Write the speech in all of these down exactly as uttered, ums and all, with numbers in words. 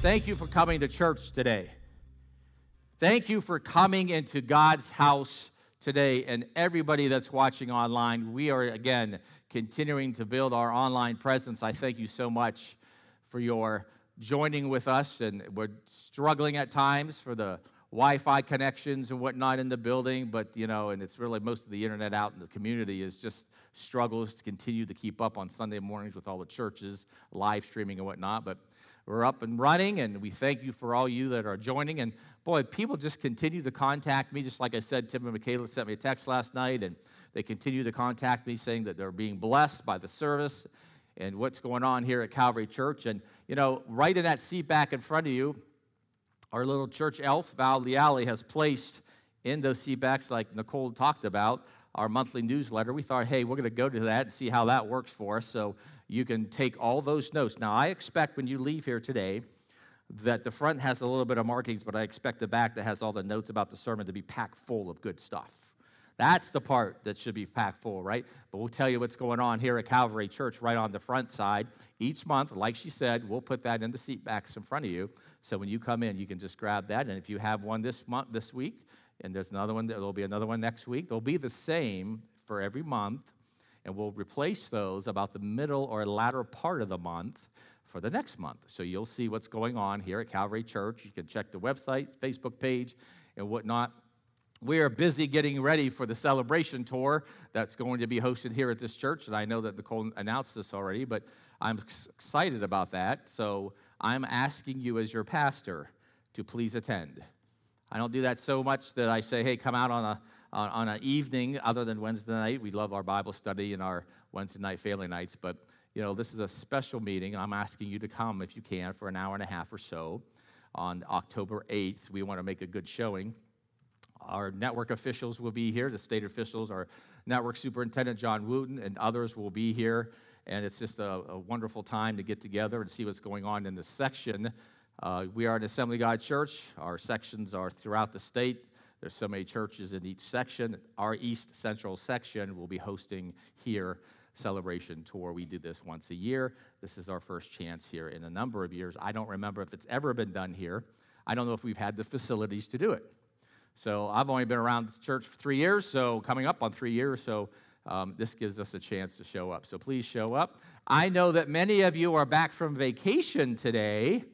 Thank you for coming to church today. Thank you for coming into God's house today. And everybody that's watching online, we are, again, continuing to build our online presence. I thank you so much for your joining with us. And we're struggling at times for the Wi-Fi connections and whatnot in the building. But, you know, and it's really most of the internet out in the community is just struggles to continue to keep up on Sunday mornings with all the churches, live streaming and whatnot. But we're up and running, and we thank you for all you that are joining. And, boy, people just continue to contact me. Just like I said, Tim and Michaela sent me a text last night, and they continue to contact me saying that they're being blessed by the service and what's going on here at Calvary Church. And, you know, right in that seat back in front of you, our little church elf, Val Leali, has placed in those seat backs, like Nicole talked about, our monthly newsletter. We thought, hey, we're going to go to that and see how that works for us. So you can take all those notes. Now, I expect when you leave here today that the front has a little bit of markings, but I expect the back that has all the notes about the sermon to be packed full of good stuff. That's the part that should be packed full, right? But we'll tell you what's going on here at Calvary Church right on the front side. Each month, like she said, we'll put that in the seat backs in front of you. So when you come in, you can just grab that. And if you have one this month, this week, and there's another one, there'll be another one next week. They'll be the same for every month. And we'll replace those about the middle or latter part of the month for the next month. So you'll see what's going on here at Calvary Church. You can check the website, Facebook page, and whatnot. We are busy getting ready for the celebration tour that's going to be hosted here at this church. And I know that Nicole announced this already, but I'm excited about that. So I'm asking you as your pastor to please attend. I don't do that so much that I say, hey, come out on a on, on an evening other than Wednesday night. We love our Bible study and our Wednesday night family nights. But, you know, this is a special meeting. I'm asking you to come if you can for an hour and a half or so on October eighth. We want to make a good showing. Our network officials will be here, the state officials, our network superintendent, John Wooten, and others will be here. And it's just a, a wonderful time to get together and see what's going on in this section. Uh, we are an Assembly of God church. Our sections are throughout the state. There's so many churches in each section. Our East Central section will be hosting here celebration tour. We do this once a year. This is our first chance here in a number of years. I don't remember if it's ever been done here. I don't know if we've had the facilities to do it. So I've only been around this church for three years, so coming up on three years, so um, this gives us a chance to show up. So please show up. I know that many of you are back from vacation today.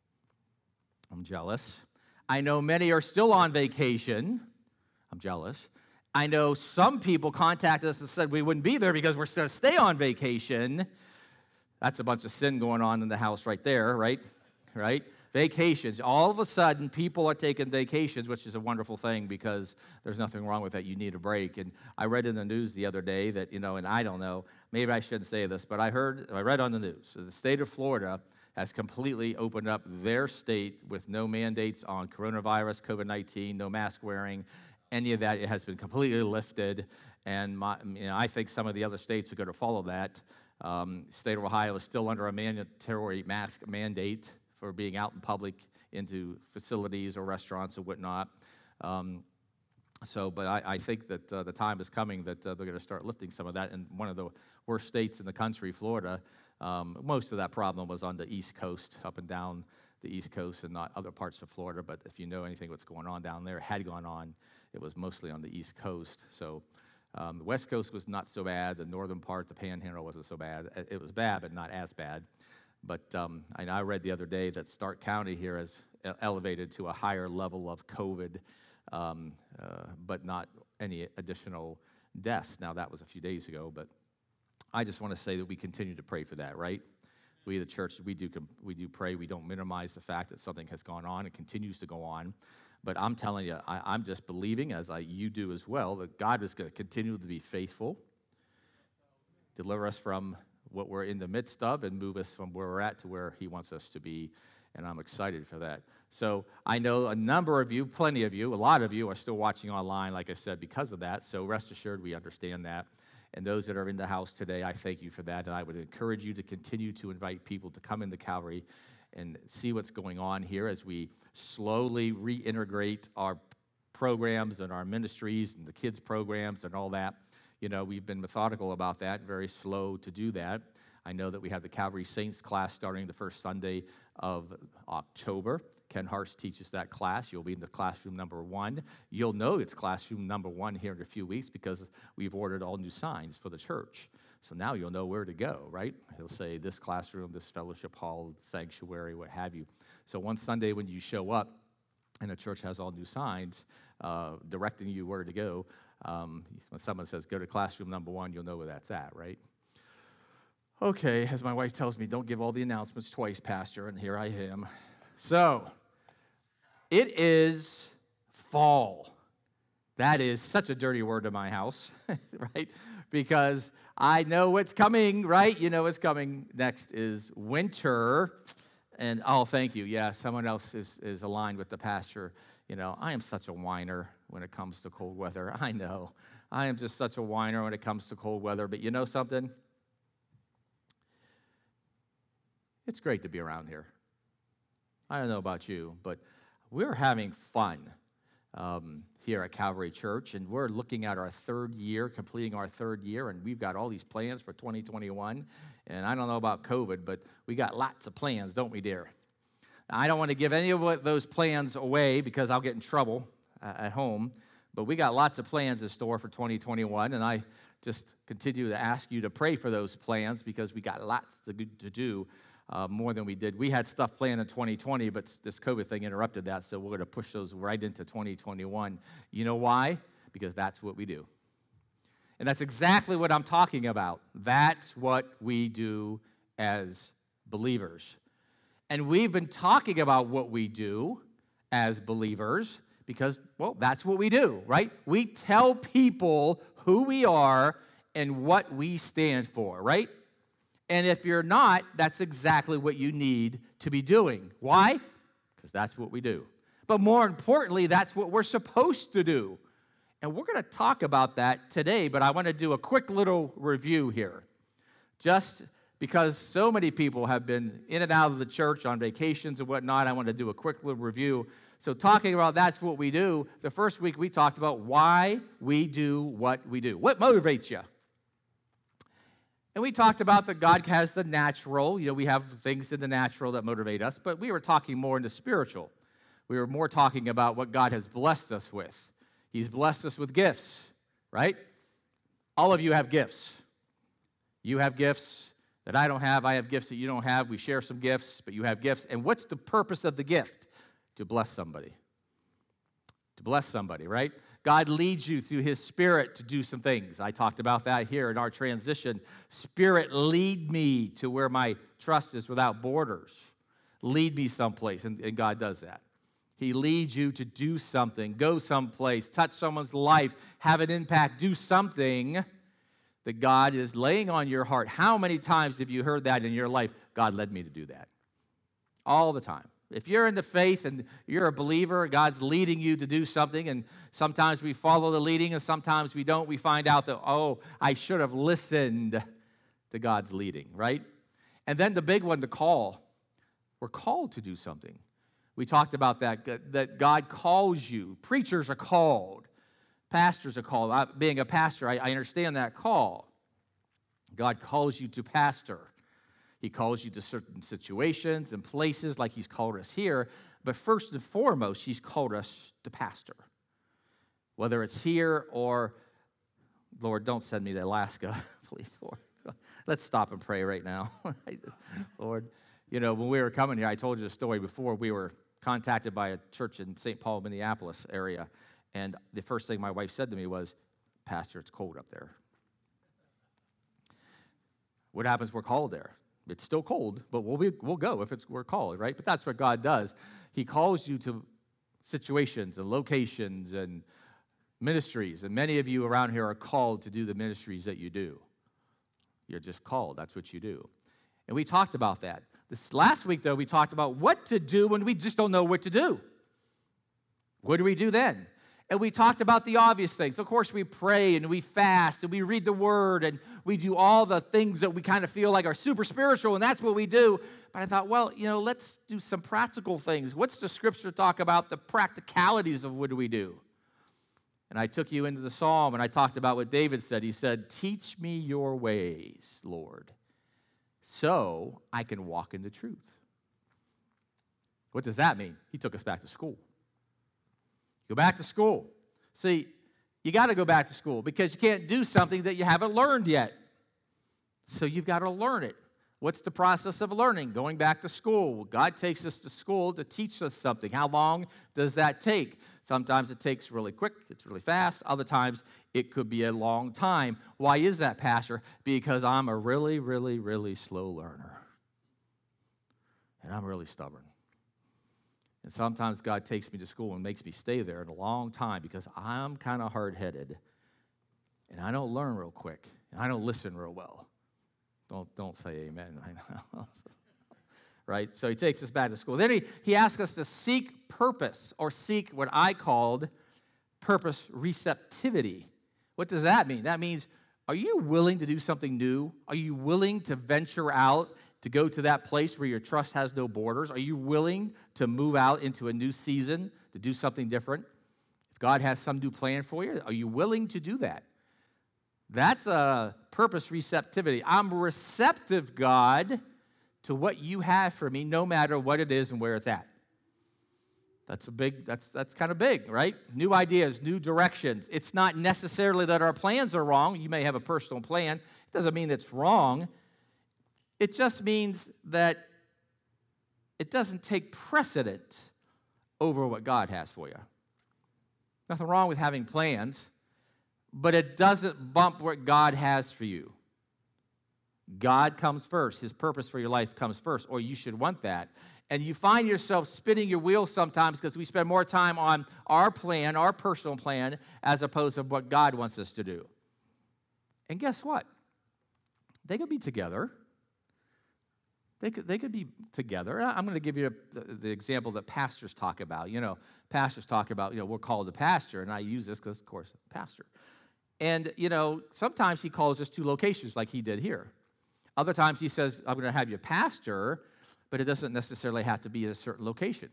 I'm jealous. I know many are still on vacation. I'm jealous. I know some people contacted us and said we wouldn't be there because we're going to stay on vacation. That's a bunch of sin going on in the house right there, right? Right? Vacations. All of a sudden, people are taking vacations, which is a wonderful thing because there's nothing wrong with that. You need a break. And I read in the news the other day that, you know, and I don't know, maybe I shouldn't say this, but I heard, I read on the news, so the state of Florida has completely opened up their state with no mandates on coronavirus, COVID nineteen, no mask wearing, any of that. It has been completely lifted, and my, you know, I think some of the other states are going to follow that. Um, state of Ohio is still under a mandatory mask mandate for being out in public into facilities or restaurants or whatnot. Um, so, but I, I think that uh, the time is coming that uh, they're going to start lifting some of that. And one of the worst states in the country, Florida, um, most of that problem was on the East Coast, up and down the East Coast and not other parts of Florida. But if you know anything what's going on down there, had gone on, it was mostly on the East Coast. So um, the West Coast was not so bad. The northern part, the Panhandle, wasn't so bad. It was bad, but not as bad. But um, I, I read the other day that Stark County here has elevated to a higher level of COVID, um, uh, but not any additional deaths. Now, that was a few days ago, but I just want to say that we continue to pray for that, right? We, the church, we do we do pray. We don't minimize the fact that something has gone on and continues to go on. But I'm telling you, I, I'm just believing, as I, you do as well, that God is going to continue to be faithful, deliver us from what we're in the midst of, and move us from where we're at to where he wants us to be, and I'm excited for that. So I know a number of you, plenty of you, a lot of you are still watching online, like I said, because of that, so rest assured we understand that. And those that are in the house today, I thank you for that, and I would encourage you to continue to invite people to come into Calvary and see what's going on here as we slowly reintegrate our programs and our ministries and the kids' programs and all that. You know, we've been methodical about that, very slow to do that. I know that we have the Calvary Saints class starting the first Sunday of October. Ken Harsh teaches that class. You'll be in the classroom number one. You'll know it's classroom number one here in a few weeks because we've ordered all new signs for the church. So now you'll know where to go, right? He'll say this classroom, this fellowship hall, sanctuary, what have you. So one Sunday when you show up and the church has all new signs uh, directing you where to go, um, when someone says go to classroom number one, you'll know where that's at, right? Okay, as my wife tells me, don't give all the announcements twice, Pastor, and here I am. So, it is fall. That is such a dirty word in my house, right? Because I know what's coming, right? You know what's coming. Next is winter. And, oh, thank you. Yeah, someone else is, is aligned with the pastor. You know, I am such a whiner when it comes to cold weather. I know. I am just such a whiner when it comes to cold weather. But you know something? It's great to be around here. I don't know about you, but we're having fun um, here at Calvary Church, and we're looking at our third year, completing our third year, and we've got all these plans for twenty twenty-one, and I don't know about COVID, but we got lots of plans, don't we, dear? I don't want to give any of those plans away because I'll get in trouble uh, at home, but we got lots of plans in store for twenty twenty-one, and I just continue to ask you to pray for those plans because we got lots to, to do. Uh, more than we did. We had stuff planned in twenty twenty, but this COVID thing interrupted that, so we're going to push those right into twenty twenty-one. You know why? Because that's what we do. And that's exactly what I'm talking about. That's what we do as believers. And we've been talking about what we do as believers because, well, that's what we do, right? We tell people who we are and what we stand for, right? And if you're not, that's exactly what you need to be doing. Why? Because that's what we do. But more importantly, that's what we're supposed to do. And we're going to talk about that today, but I want to do a quick little review here. Just because so many people have been in and out of the church on vacations and whatnot, I want to do a quick little review. So talking about that's what we do, the first week we talked about why we do what we do. What motivates you? And we talked about that God has the natural. You know, we have things in the natural that motivate us, but we were talking more in the spiritual. We were more talking about what God has blessed us with. He's blessed us with gifts, right? All of you have gifts. You have gifts that I don't have. I have gifts that you don't have. We share some gifts, but you have gifts. And what's the purpose of the gift? To bless somebody. To bless somebody, right? God leads you through His Spirit to do some things. I talked about that here in our transition. Spirit, lead me to where my trust is without borders. Lead me someplace, and, and God does that. He leads you to do something, go someplace, touch someone's life, have an impact, do something that God is laying on your heart. How many times have you heard that in your life? God led me to do that. All the time. If you're in the faith and you're a believer, God's leading you to do something, and sometimes we follow the leading and sometimes we don't. We find out that, oh, I should have listened to God's leading, right? And then the big one, the call. We're called to do something. We talked about that, that God calls you. Preachers are called. Pastors are called. I, being a pastor, I, I understand that call. God calls you to pastor. He calls you to certain situations and places like He's called us here. But first and foremost, He's called us to pastor. Whether it's here or, Lord, don't send me to Alaska, please, Lord. Let's stop and pray right now. Lord, you know, when we were coming here, I told you the story before. We were contacted by a church in Saint Paul, Minneapolis area. And the first thing my wife said to me was, Pastor, it's cold up there. What happens? We're called there. It's still cold, but we'll, be, we'll go if it's, we're called, right? But that's what God does. He calls you to situations and locations and ministries, and many of you around here are called to do the ministries that you do. You're just called. That's what you do. And we talked about that. This last week, though, we talked about what to do when we just don't know what to do. What do we do then? And we talked about the obvious things. Of course, we pray and we fast and we read the Word and we do all the things that we kind of feel like are super spiritual, and that's what we do. But I thought, well, you know, let's do some practical things. What's the Scripture talk about the practicalities of what do we do? And I took you into the Psalm and I talked about what David said. He said, teach me your ways, Lord. so I can walk in the truth. What does that mean? He took us back to school. Go back to school. See, you got to go back to school because you can't do something that you haven't learned yet. So you've got to learn it. What's the process of learning? Going back to school. God takes us to school to teach us something. How long does that take? Sometimes it takes really quick. It's really fast. Other times it could be a long time. Why is that, Pastor? Because I'm a really, really, really slow learner. And I'm really stubborn. And sometimes God takes me to school and makes me stay there in a long time because I'm kind of hard-headed. And I don't learn real quick. And I don't listen real well. Don't, don't say amen. I know. Right? So he takes us back to school. Then he, he asks us to seek purpose, or seek what I called purpose receptivity. What does that mean? That means, are you willing to do something new? Are you willing to venture out, to go to that place where your trust has no borders? Are you willing to move out into a new season, to do something different? If God has some new plan for you, are you willing to do that? That's a purpose receptivity. I'm receptive, God, to what you have for me, no matter what it is and where it's at. That's a big, that's that's kind of big, right? New ideas, new directions. It's not necessarily that our plans are wrong. You may have a personal plan. It doesn't mean it's wrong. It just means that it doesn't take precedent over what God has for you. Nothing wrong with having plans, but it doesn't bump what God has for you. God comes first. His purpose for your life comes first, or you should want that. And you find yourself spinning your wheels sometimes because we spend more time on our plan, our personal plan, as opposed to what God wants us to do. And guess what? They could be together. They could, they could be together. I'm going to give you a, the, the example that pastors talk about. You know, pastors talk about, you know, we're called a pastor, and I use this because, of course, pastor. And, you know, sometimes he calls us to locations like he did here. Other times he says, I'm going to have you pastor, but it doesn't necessarily have to be at a certain location.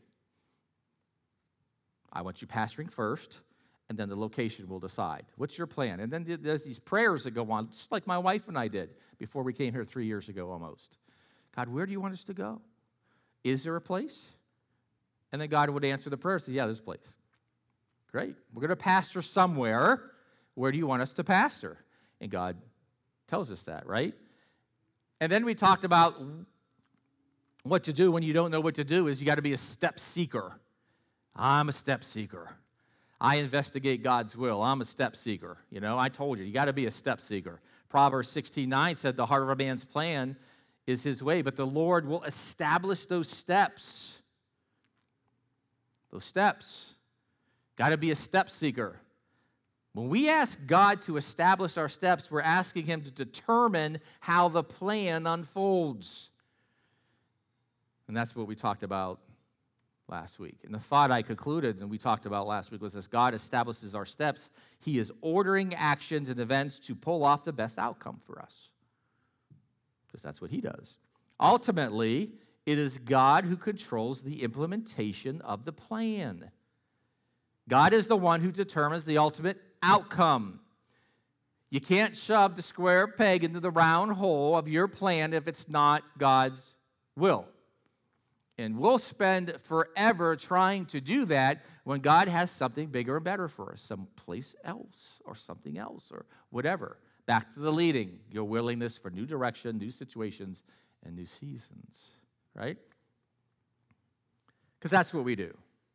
I want you pastoring first, and then the location will decide. What's your plan? And then there's these prayers that go on, just like my wife and I did before we came here three years ago almost. God, where do you want us to go? Is there a place? And then God would answer the prayer and say, yeah, there's a place. Great. We're going to pastor somewhere. Where do you want us to pastor? And God tells us that, right? And then we talked about what to do when you don't know what to do is you got to be a step seeker. I'm a step seeker. I investigate God's will. I'm a step seeker. You know, I told you, you got to be a step seeker. Proverbs sixteen nine said the heart of a man's plan is his way, but the Lord will establish those steps. Those steps. Got to be a step seeker. When we ask God to establish our steps, we're asking him to determine how the plan unfolds. And that's what we talked about last week. And the thought I concluded and we talked about last week was as God establishes our steps, he is ordering actions and events to pull off the best outcome for us. Because that's what he does. Ultimately, it is God who controls the implementation of the plan. God is the one who determines the ultimate outcome. You can't shove the square peg into the round hole of your plan if it's not God's will. And we'll spend forever trying to do that when God has something bigger and better for us, someplace else or something else or whatever. Back to the leading, your willingness for new direction, new situations, and new seasons, right? Because that's what we do.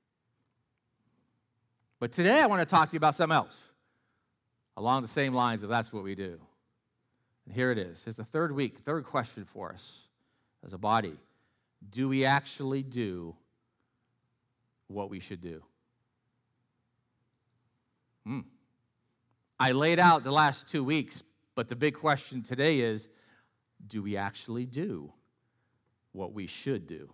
But today I want to talk to you about something else along the same lines of that's what we do. And here it is. Here's the third week, third question for us as a body. Do we actually do what we should do? Hmm. I laid out the last two weeks, but the big question today is, do we actually do what we should do?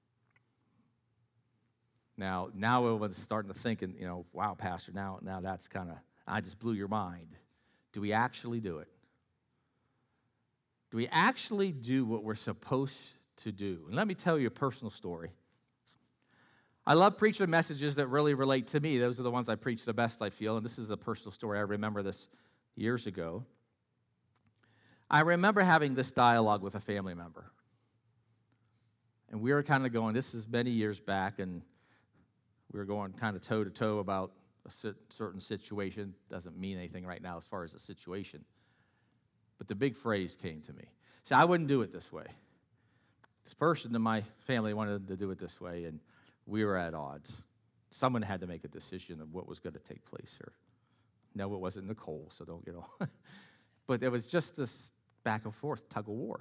Now, now everyone's starting to think, and you know, wow, Pastor, now, now that's kind of, I just blew your mind. Do we actually do it? Do we actually do what we're supposed to do? And let me tell you a personal story. I love preaching messages that really relate to me. Those are the ones I preach the best, I feel, and this is a personal story. I remember this years ago. I remember having this dialogue with a family member. And we were kind of going, this is many years back, and we were going kind of toe-to-toe about a certain situation. Doesn't mean anything right now as far as a situation. But the big phrase came to me. See, I wouldn't do it this way. This person in my family wanted to do it this way, and we were at odds. Someone had to make a decision of what was going to take place here. No, it wasn't Nicole, so don't get all. But it was just this back and forth tug of war.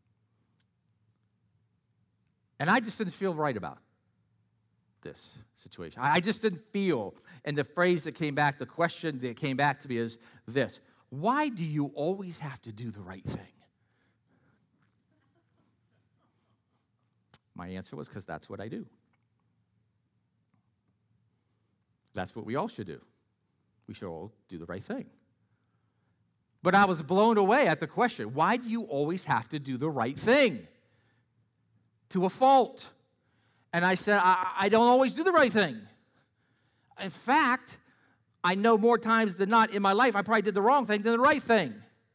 And I just didn't feel right about this situation. I just didn't feel, and the phrase that came back, the question that came back to me is this: why do you always have to do the right thing? My answer was, because that's what I do. That's what we all should do. We should all do the right thing. But I was blown away at the question, why do you always have to do the right thing? To a fault. And I said, I, I don't always do the right thing. In fact, I know more times than not in my life, I probably did the wrong thing than the right thing.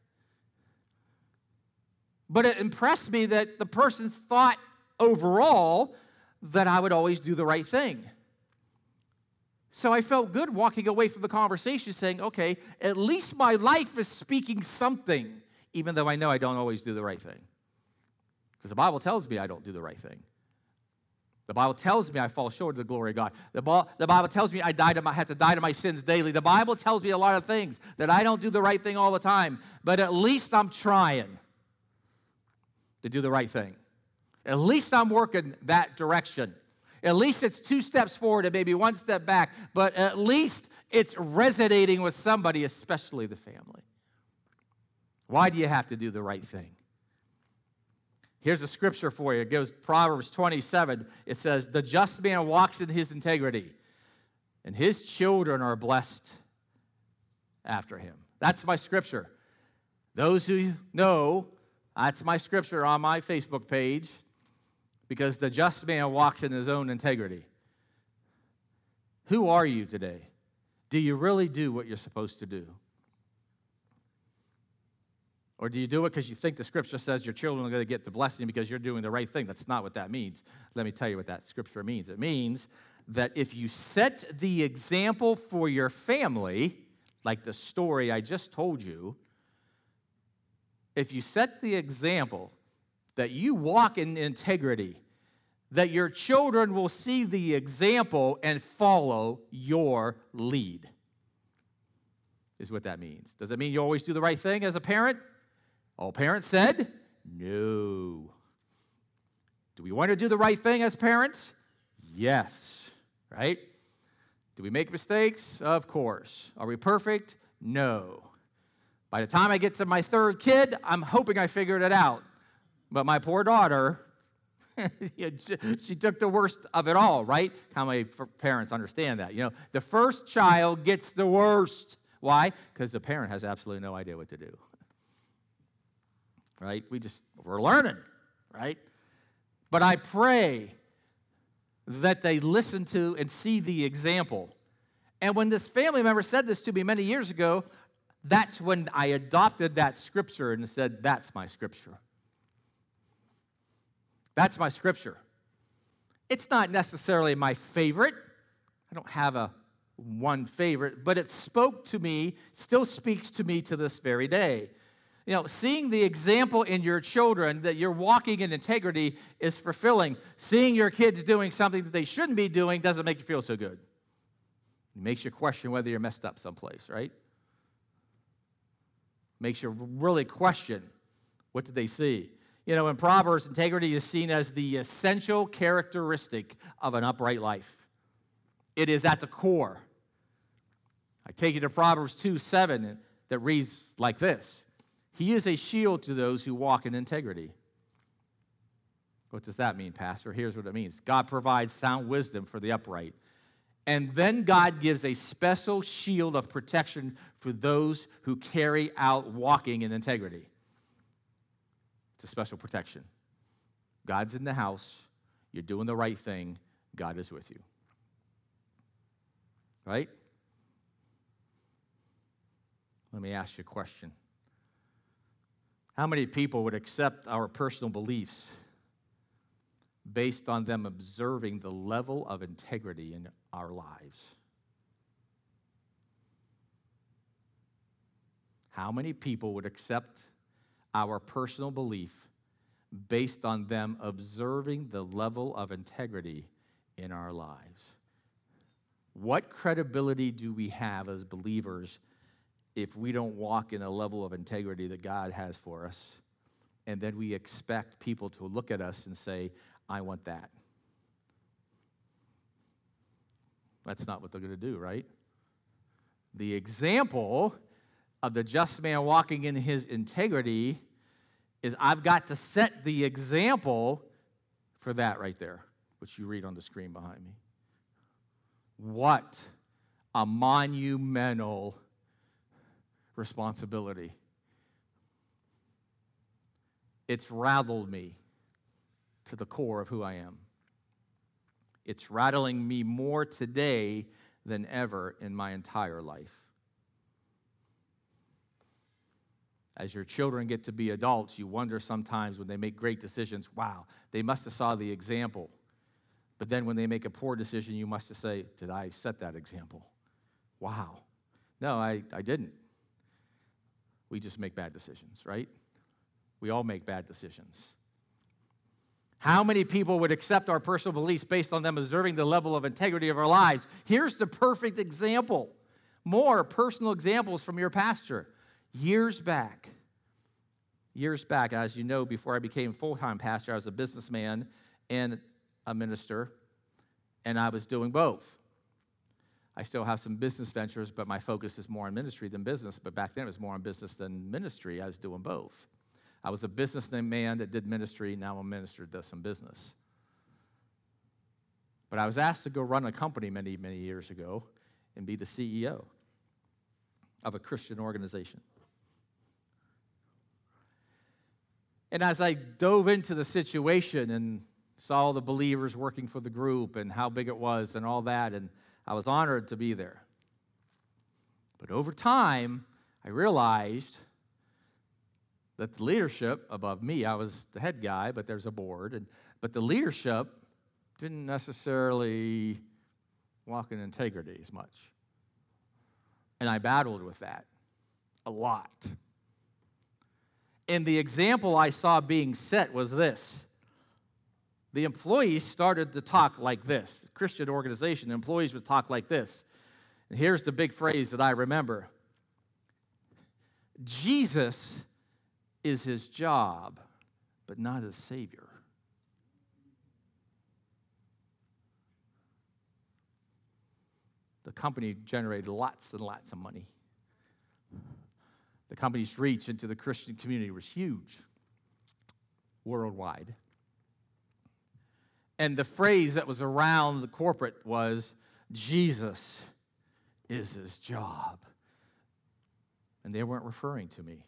But it impressed me that the person thought overall that I would always do the right thing. So I felt good walking away from the conversation saying, okay, at least my life is speaking something, even though I know I don't always do the right thing. Because the Bible tells me I don't do the right thing. The Bible tells me I fall short of the glory of God. The, the Bible tells me I, die to my, have to die to my sins daily. The Bible tells me a lot of things, that I don't do the right thing all the time, but at least I'm trying to do the right thing. At least I'm working that direction. At least it's two steps forward and maybe one step back, but at least it's resonating with somebody, especially the family. Why do you have to do the right thing? Here's a scripture for you. It gives Proverbs twenty-seven. It says, the just man walks in his integrity, and his children are blessed after him. That's my scripture. Those who know, that's my scripture on my Facebook page. Because the just man walks in his own integrity. Who are you today? Do you really do what you're supposed to do? Or do you do it because you think the scripture says your children are going to get the blessing because you're doing the right thing? That's not what that means. Let me tell you what that scripture means. It means that if you set the example for your family, like the story I just told you, if you set the example that you walk in integrity, that your children will see the example and follow your lead, is what that means. Does it mean you always do the right thing as a parent? All parents said, no. Do we want to do the right thing as parents? Yes, right? Do we make mistakes? Of course. Are we perfect? No. By the time I get to my third kid, I'm hoping I figured it out. But my poor daughter, she took the worst of it all, right? How many parents understand that? You know, the first child gets the worst. Why? Because the parent has absolutely no idea what to do. Right? We just, we're learning, right? But I pray that they listen to and see the example. And when this family member said this to me many years ago, that's when I adopted that scripture and said, that's my scripture. That's my scripture. It's not necessarily my favorite. I don't have a one favorite, but it spoke to me, still speaks to me to this very day. You know, seeing the example in your children that you're walking in integrity is fulfilling. Seeing your kids doing something that they shouldn't be doing doesn't make you feel so good. It makes you question whether you're messed up someplace, right? Makes you really question, what did they see? You know, in Proverbs, integrity is seen as the essential characteristic of an upright life. It is at the core. I take you to Proverbs two seven that reads like this. He is a shield to those who walk in integrity. What does that mean, Pastor? Here's what it means. God provides sound wisdom for the upright. And then God gives a special shield of protection for those who carry out walking in integrity. It's a special protection. God's in the house. You're doing the right thing. God is with you. Right? Let me ask you a question. How many people would accept our personal beliefs based on them observing the level of integrity in our lives? How many people would accept our personal belief based on them observing the level of integrity in our lives? What credibility do we have as believers if we don't walk in a level of integrity that God has for us, and then we expect people to look at us and say, I want that? That's not what they're going to do, right? The example of the just man walking in his integrity is I've got to set the example for that right there, which you read on the screen behind me. What a monumental responsibility. It's rattled me to the core of who I am. It's rattling me more today than ever in my entire life. As your children get to be adults, you wonder sometimes when they make great decisions, wow, they must have saw the example. But then when they make a poor decision, you must have say, did I set that example? Wow. No, I, I didn't. We just make bad decisions, right? We all make bad decisions. How many people would accept our personal beliefs based on them observing the level of integrity of our lives? Here's the perfect example. More personal examples from your pastor. Years back, years back, as you know, before I became full-time pastor, I was a businessman and a minister, and I was doing both. I still have some business ventures, but my focus is more on ministry than business. But back then, it was more on business than ministry. I was doing both. I was a businessman that did ministry. Now I'm a minister that does some business. But I was asked to go run a company many, many years ago and be the C E O of a Christian organization. And as I dove into the situation and saw all the believers working for the group and how big it was and all that, and I was honored to be there. But over time, I realized that the leadership above me, I was the head guy, but there's a board, and but the leadership didn't necessarily walk in integrity as much. And I battled with that a lot. And the example I saw being set was this. The employees started to talk like this. The Christian organization, the employees would talk like this. And here's the big phrase that I remember. Jesus is his job, but not his Savior. The company generated lots and lots of money. The company's reach into the Christian community was huge, worldwide. And the phrase that was around the corporate was, Jesus is his job. And they weren't referring to me.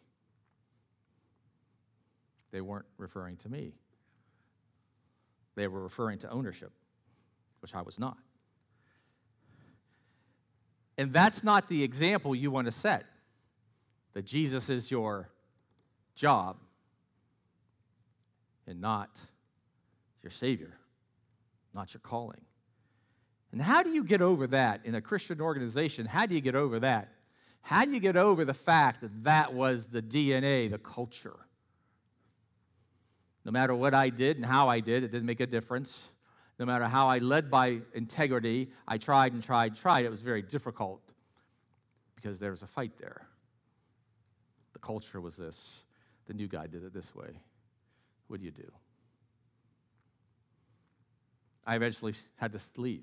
They weren't referring to me. They were referring to ownership, which I was not. And that's not the example you want to set, that Jesus is your job and not your Savior, not your calling. And how do you get over that in a Christian organization? How do you get over that? How do you get over the fact that that was the D N A, the culture? No matter what I did and how I did, it didn't make a difference. No matter how I led by integrity, I tried and tried and tried. It was very difficult because there was a fight there. The culture was this. The new guy did it this way. What do you do? I eventually had to leave.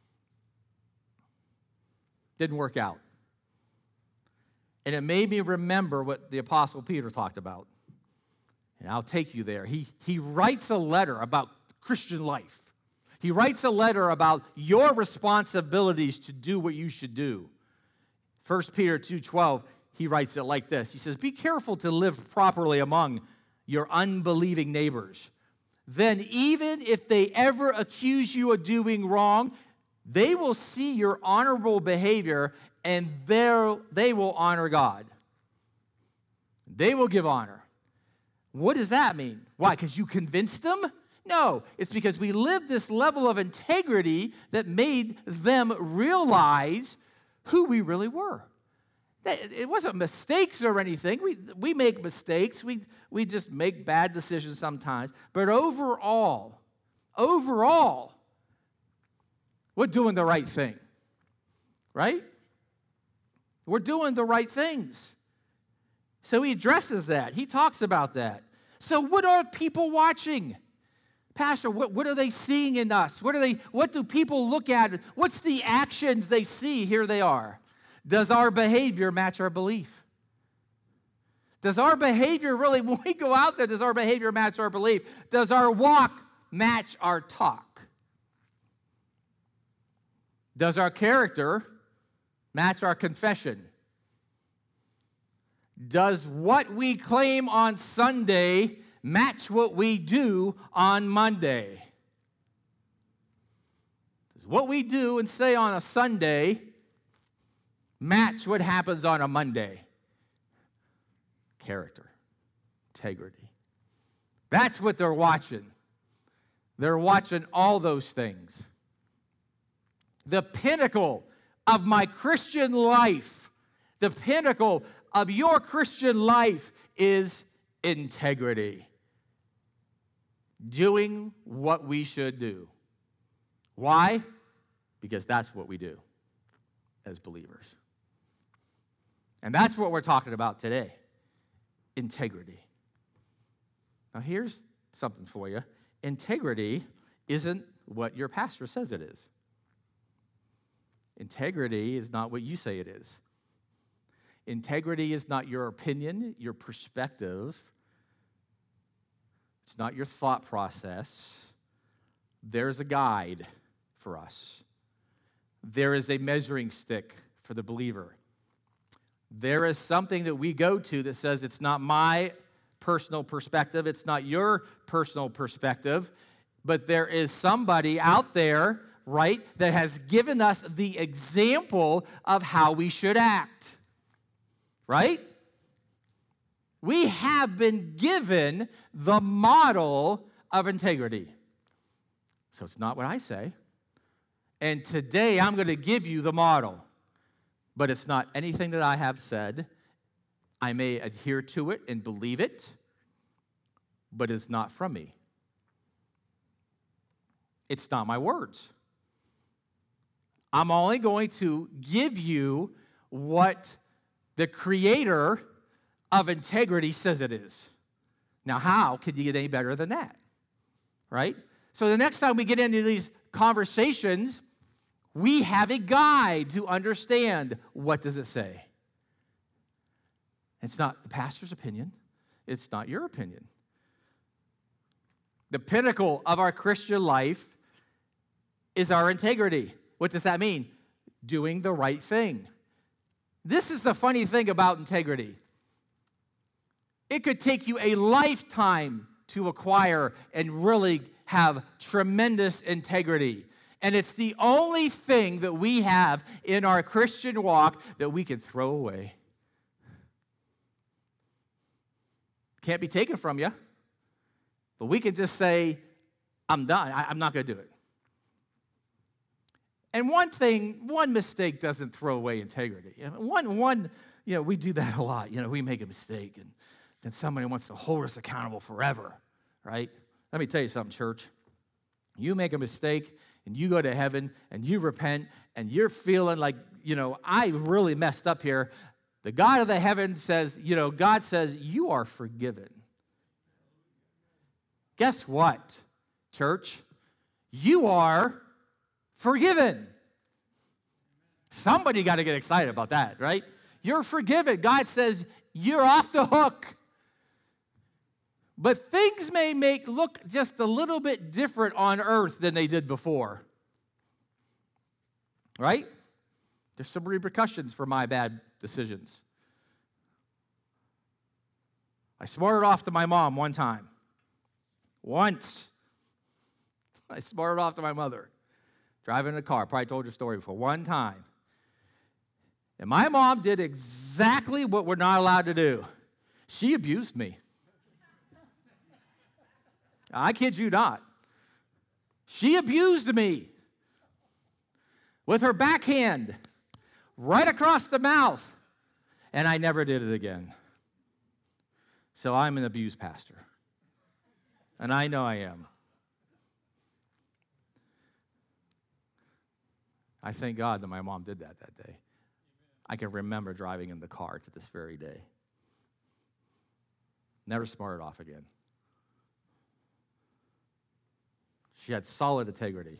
Didn't work out. And it made me remember what the Apostle Peter talked about. And I'll take you there. He, he writes a letter about Christian life. He writes a letter about your responsibilities to do what you should do. First Peter two twelve, he writes it like this. He says, be careful to live properly among your unbelieving neighbors. Then even if they ever accuse you of doing wrong, they will see your honorable behavior and they will honor God. They will give honor. What does that mean? Why? Because you convinced them? No, it's because we lived this level of integrity that made them realize who we really were. It wasn't mistakes or anything. We, we make mistakes. We, we just make bad decisions sometimes. But overall, overall, we're doing the right thing, right? We're doing the right things. So he addresses that. He talks about that. So what are people watching? Pastor, what, what are they seeing in us? What are they? What do people look at? What's the actions they see? Here they are. Does our behavior match our belief? Does our behavior really, when we go out there, does our behavior match our belief? Does our walk match our talk? Does our character match our confession? Does what we claim on Sunday match what we do on Monday? Does what we do and say on a Sunday match what happens on a Monday? Character, integrity. That's what they're watching. They're watching all those things. The pinnacle of my Christian life, the pinnacle of your Christian life is integrity. Doing what we should do. Why? Because that's what we do as believers. And that's what we're talking about today. Integrity. Now here's something for you. Integrity isn't what your pastor says it is. Integrity is not what you say it is. Integrity is not your opinion, your perspective. It's not your thought process. There's a guide for us. There is a measuring stick for the believer. There is something that we go to that says it's not my personal perspective, it's not your personal perspective, but there is somebody out there, right, that has given us the example of how we should act. Right? We have been given the model of integrity. So it's not what I say. And today I'm going to give you the model. But it's not anything that I have said. I may adhere to it and believe it, but it's not from me. It's not my words. I'm only going to give you what the creator of integrity says it is. Now, how could you get any better than that? Right? So the next time we get into these conversations, we have a guide to understand what does it say. It's not the pastor's opinion. It's not your opinion. The pinnacle of our Christian life is our integrity. What does that mean? Doing the right thing. This is the funny thing about integrity. It could take you a lifetime to acquire and really have tremendous integrity. And it's the only thing that we have in our Christian walk that we can throw away. Can't be taken from you. But we can just say, I'm done. I, I'm not going to do it. And one thing, one mistake doesn't throw away integrity. One, one, you know, we do that a lot. You know, we make a mistake, and then somebody wants to hold us accountable forever, right? Let me tell you something, church. You make a mistake, and you go to heaven, and you repent, and you're feeling like, you know, I really messed up here. The God of the heaven says, you know, God says, you are forgiven. Guess what, church? You are forgiven. Somebody got to get excited about that, right? You're forgiven. God says you're off the hook. But things may make look just a little bit different on earth than they did before. Right? There's some repercussions for my bad decisions. I smarted off to my mom one time. Once. I smarted off to my mother. Driving in a car. Probably told your story before. One time. And my mom did exactly what we're not allowed to do. She abused me. I kid you not. She abused me with her backhand right across the mouth, and I never did it again. So I'm an abused pastor, and I know I am. I thank God that my mom did that that day. I can remember driving in the car to this very day. Never smarted off again. She had solid integrity.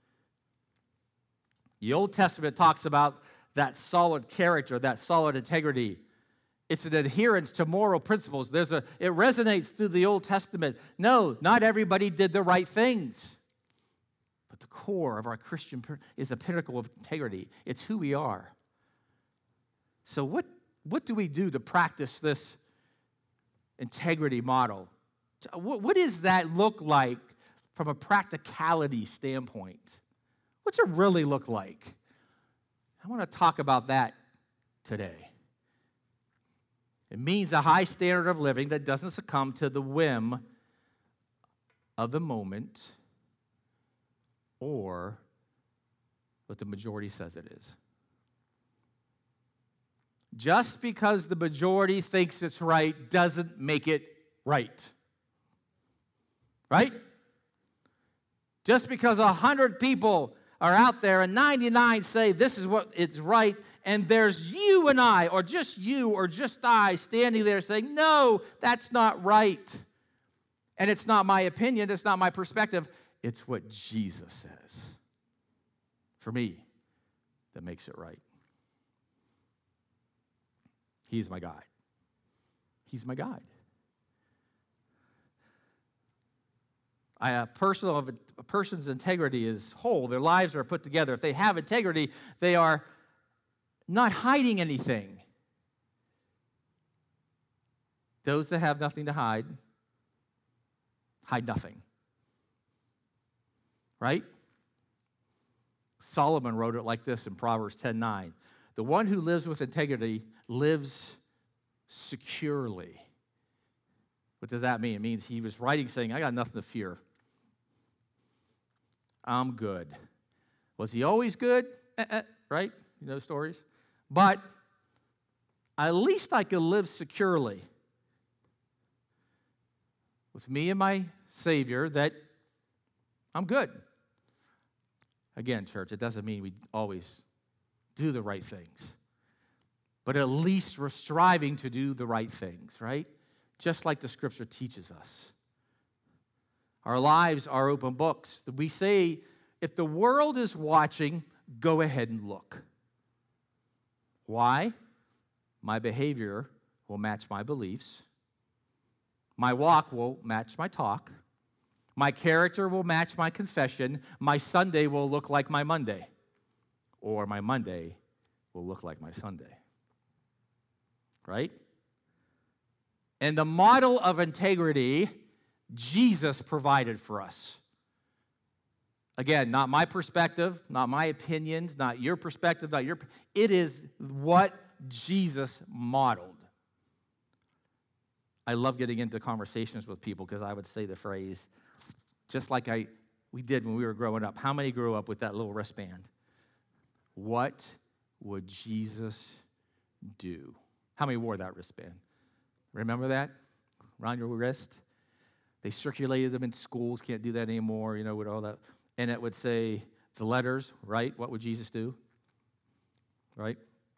The Old Testament talks about that solid character, that solid integrity. It's an adherence to moral principles. There's a, it resonates through the Old Testament. No, not everybody did the right things. But the core of our Christian is a pinnacle of integrity. It's who we are. So what, what do we do to practice this integrity model? What, what does that look like from a practicality standpoint? What's it really look like? I want to talk about that today. It means a high standard of living that doesn't succumb to the whim of the moment or what the majority says it is. Just because the majority thinks it's right doesn't make it right. Right? Just because a hundred people are out there and ninety-nine say this is what is right, and there's you and I, or just you, or just I, standing there saying, no, that's not right. And it's not my opinion, it's not my perspective, it's what Jesus says. For me, that makes it right. He's my guide. He's my guide. I, a, personal, a person's integrity is whole. Their lives are put together. If they have integrity, they are not hiding anything. Those that have nothing to hide, hide nothing. Right? Solomon wrote it like this in Proverbs ten nine. The one who lives with integrity lives securely. What does that mean? It means he was writing saying, I got nothing to fear. I'm good. Was he always good? Eh, eh, right? You know stories? But at least I could live securely with me and my Savior that I'm good. Again, church, it doesn't mean we always do the right things. But at least we're striving to do the right things, right? Just like the Scripture teaches us. Our lives are open books. We say, if the world is watching, go ahead and look. Why? My behavior will match my beliefs. My walk will match my talk. My character will match my confession. My Sunday will look like my Monday. Or my Monday will look like my Sunday. Right? And the model of integrity, Jesus provided for us. Again, not my perspective, not my opinions, not your perspective, not your... It is what Jesus modeled. I love getting into conversations with people because I would say the phrase, just like I we did when we were growing up. How many grew up with that little wristband? What would Jesus do? How many wore that wristband? Remember that? Around your wrist? They circulated them in schools. Can't do that anymore, you know, with all that. And it would say the letters, right? What would Jesus do? Right?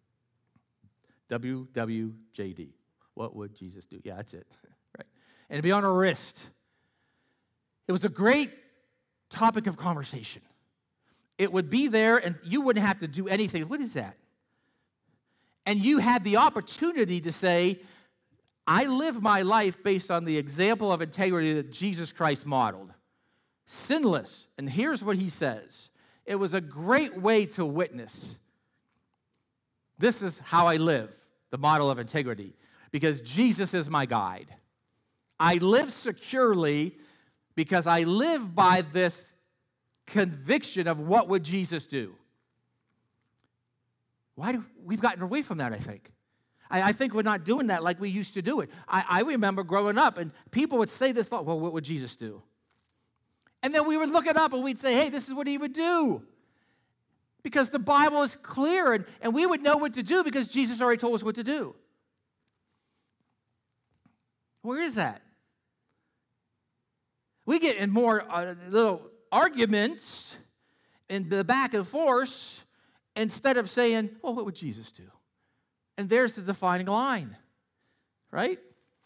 W W J D. What would Jesus do? Yeah, that's it. Right? And it'd be on a wrist. It was a great topic of conversation. It would be there, and you wouldn't have to do anything. What is that? And you had the opportunity to say, I live my life based on the example of integrity that Jesus Christ modeled. Sinless. And here's what he says. It was a great way to witness. This is how I live, the model of integrity, because Jesus is my guide. I live securely because I live by this conviction of what would Jesus do. Why do we've gotten away from that, I think. I, I think we're not doing that like we used to do it. I, I remember growing up, and people would say this thought, well, what would Jesus do? And then we would look it up and we'd say, hey, this is what he would do. Because the Bible is clear, and, and we would know what to do because Jesus already told us what to do. Where is that? We get in more uh, little arguments in the back and forth instead of saying, well, what would Jesus do? And there's the defining line, right?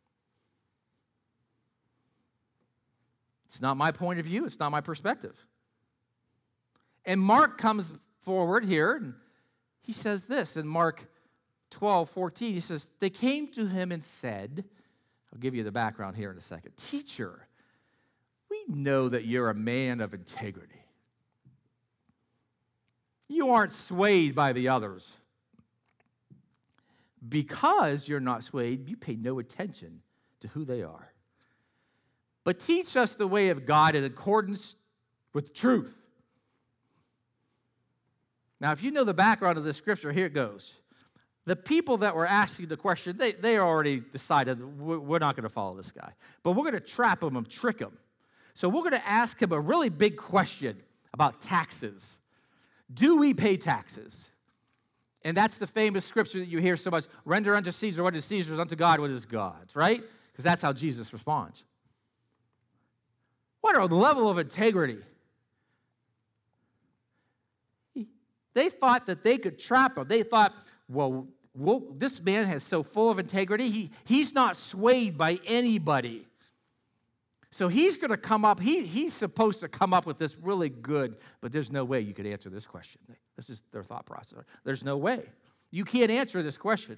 It's not my point of view. It's not my perspective. And Mark comes forward here, and he says this in Mark twelve fourteen. He says, they came to him and said, I'll give you the background here in a second. Teacher, we know that you're a man of integrity. You aren't swayed by the others. Because you're not swayed, you pay no attention to who they are. But teach us the way of God in accordance with truth. Now, if you know the background of this scripture, here it goes. The people that were asking the question, they, they already decided we're not going to follow this guy. But we're going to trap him and trick him. So we're going to ask him a really big question about taxes. Do we pay taxes? And that's the famous scripture that you hear so much. Render unto Caesar what is Caesar's, unto God what is God's, right? Because that's how Jesus responds. What a level of integrity. They thought that they could trap him. They thought, well, well this man is so full of integrity, he, he's not swayed by anybody. So he's going to come up, he, he's supposed to come up with this really good, but there's no way you could answer this question. This is their thought process. There's no way. You can't answer this question.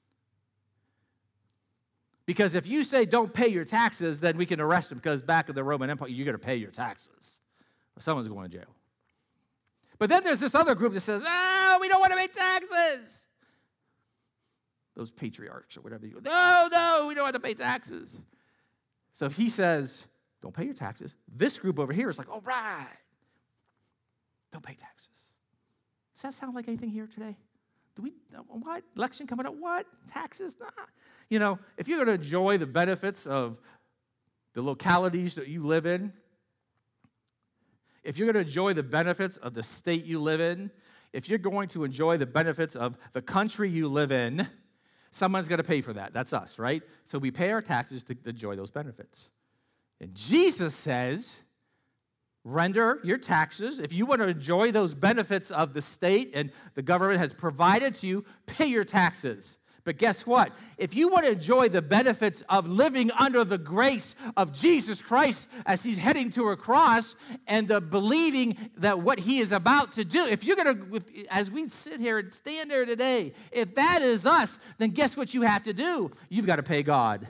Because if you say don't pay your taxes, then we can arrest him because back in the Roman Empire, you're going to pay your taxes. Or someone's going to jail. But then there's this other group that says, oh, we don't want to pay taxes. Those patriarchs or whatever. You go, no, no, we don't want to pay taxes. So if he says, don't pay your taxes, this group over here is like, all right, don't pay taxes. Does that sound like anything here today? Do we, what? Election coming up, what? Taxes? Nah. You know, if you're going to enjoy the benefits of the localities that you live in, if you're going to enjoy the benefits of the state you live in, if you're going to enjoy the benefits of the country you live in, someone's going to pay for that. That's us, right? So we pay our taxes to enjoy those benefits. And Jesus says, render your taxes. If you want to enjoy those benefits of the state and the government has provided to you, pay your taxes. But guess what? If you want to enjoy the benefits of living under the grace of Jesus Christ as he's heading to a cross and the believing that what he is about to do, if you're going to, as we sit here and stand there today, if that is us, then guess what you have to do? You've got to pay God.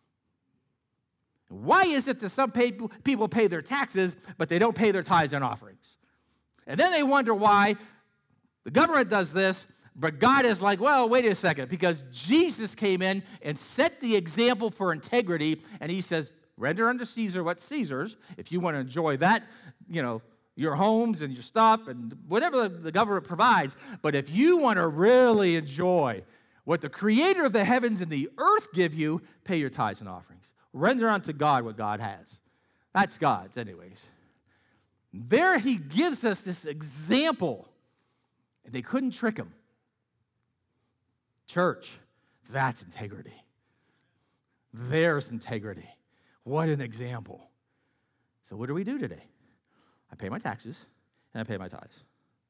Why is it that some people pay their taxes, but they don't pay their tithes and offerings? And then they wonder why the government does this, but God is like, well, wait a second, because Jesus came in and set the example for integrity, and he says, render unto Caesar what's Caesar's. If you want to enjoy that, you know, your homes and your stuff and whatever the government provides, but if you want to really enjoy what the creator of the heavens and the earth give you, pay your tithes and offerings. Render unto God what God has. That's God's anyways. There he gives us this example, and they couldn't trick him. Church, that's integrity. There's integrity. What an example. So what do we do today? I pay my taxes, and I pay my tithes.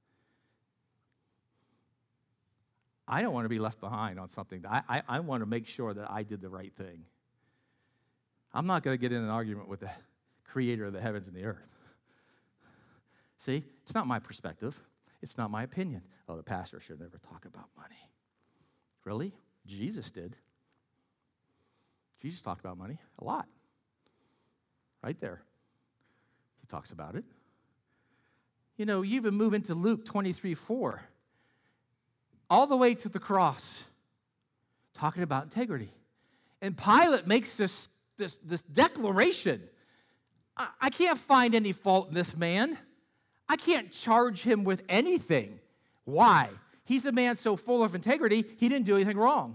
I don't want to be left behind on something. I, I, I want to make sure that I did the right thing. I'm not going to get in an argument with the creator of the heavens and the earth. See, it's not my perspective. It's not my opinion. Oh, the pastor should never talk about money. Really? Jesus did. Jesus talked about money a lot. Right there. He talks about it. You know, you even move into Luke twenty-three four. All the way to the cross. Talking about integrity. And Pilate makes this, this, this declaration. I, I can't find any fault in this man. I can't charge him with anything. Why? He's a man so full of integrity, he didn't do anything wrong.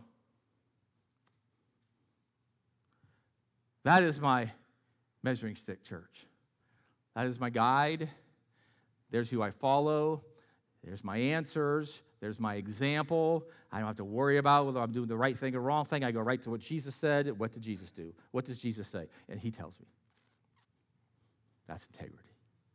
That is my measuring stick, church. That is my guide. There's who I follow. There's my answers. There's my example. I don't have to worry about whether I'm doing the right thing or wrong thing. I go right to what Jesus said. What did Jesus do? What does Jesus say? And he tells me. That's integrity.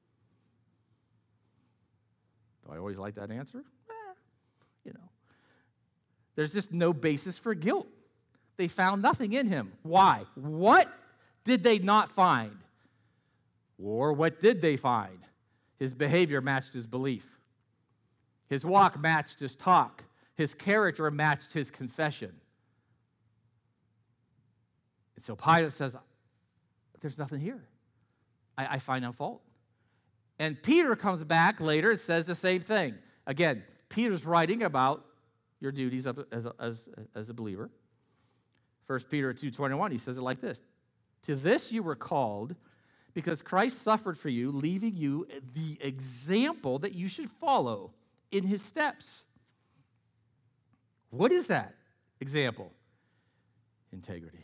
Do I always like that answer? Eh, you know. There's just no basis for guilt. They found nothing in him. Why? What did they not find? Or what did they find? His behavior matched his belief. His walk matched his talk. His character matched his confession. And so Pilate says, there's nothing here. I, I find no fault. And Peter comes back later and says the same thing. Again, Peter's writing about your duties as a, as, as a believer. First Peter two twenty-one, he says it like this. To this you were called, because Christ suffered for you, leaving you the example that you should follow in his steps. What is that example? Integrity.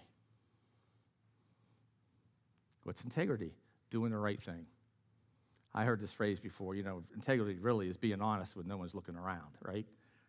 What's integrity? Doing the right thing. I heard this phrase before, you know, integrity really is being honest when no one's looking around, right?